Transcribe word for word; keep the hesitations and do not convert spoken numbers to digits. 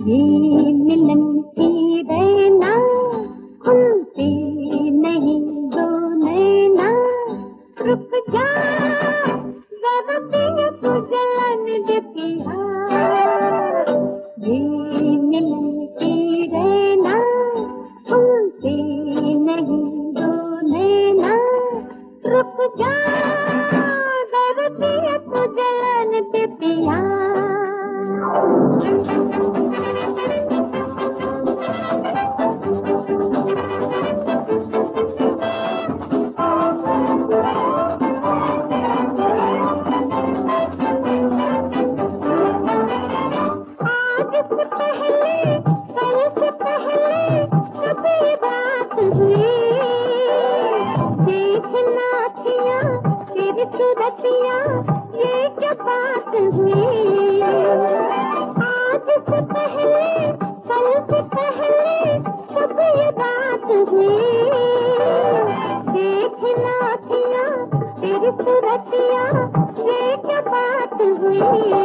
ये मिलन की रैना खुलती नहीं दो नैना, रुक जा जरा दिल को जलन दे पिया। ये मिलन की रैना खुलती नहीं दो नैना, रुक जा जरा दिल को जलन दे पिया। ये क्या बात हुई, आज से पहले कल से पहले सब ये बात हुई। देखना अखियाँ तेरी सूरतियाँ, ये क्या बात हुई।